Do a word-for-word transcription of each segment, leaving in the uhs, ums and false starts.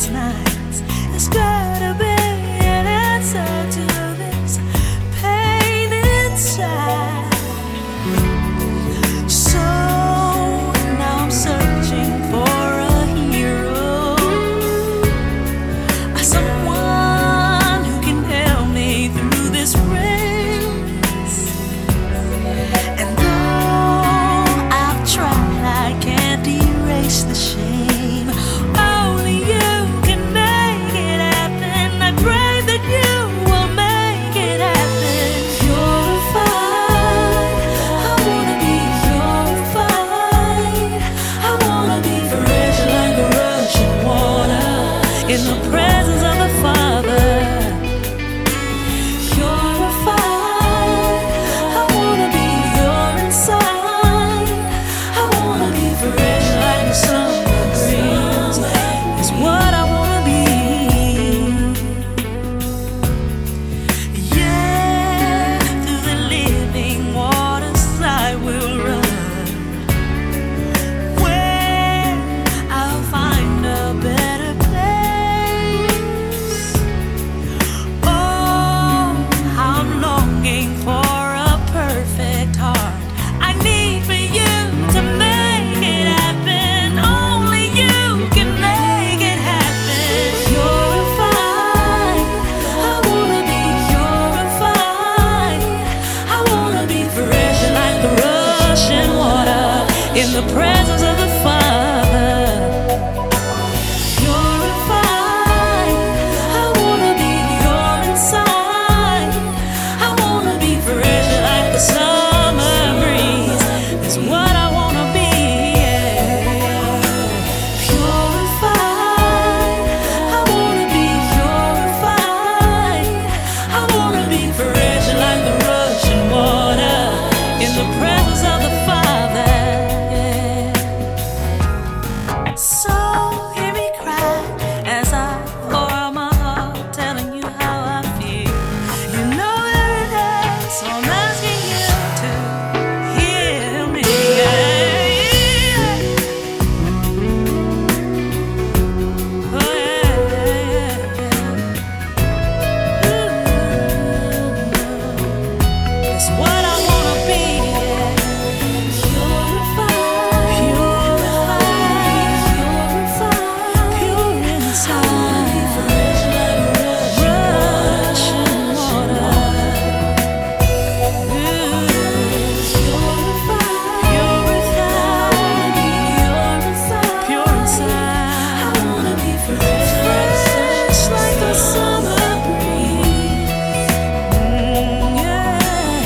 sleepless nights. There's gotta be an answer to this pain inside. So now I'm searching for a hero, someone who can help me through this race. And though I've tried, I can't erase the shame. Only you can make it happen. I pray that you will make it happen. Purified, I wanna be purified. I wanna be fresh like a rushing water in the presence of the Father. Purified, I wanna be pure inside. I wanna be fresh like the summer breeze. Is what I wanna be. Yeah, through the living waters I will run, where I'll find a better place. Oh, I'm longing for a perfect heart. I need for you to make it happen. Only you can make it happen. Purified, I wanna be purified. I wanna be fresh like the rushing water in the presence of the Father. Purified, I wanna be pure inside. I wanna be fresh like the summer breeze. That's what I wanna be. Yeah. Purified, I wanna be purified. I wanna be fresh like the rushing water in the presence of the Father. Yeah. So hear me cry as I pour out my heart, telling you how I feel. You know where it is, so I'm asking you to hear me. Yeah. Oh yeah, yeah, yeah. Ooh. It's what I wanna be. Yeah. Purified, purified, purified, pure inside. Rushing water. Purified, pure inside. I wanna be fresh like the summer breeze. Mm, yeah.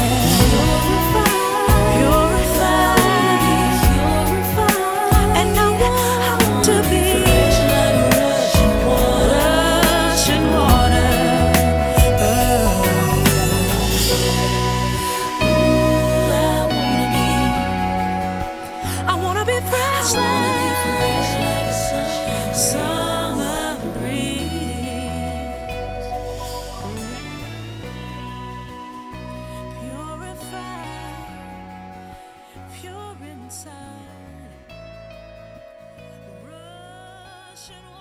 Purified, purified, and I want to be rushing water. I wanna be fresh like summer breeze. Purified, pure inside. Rushing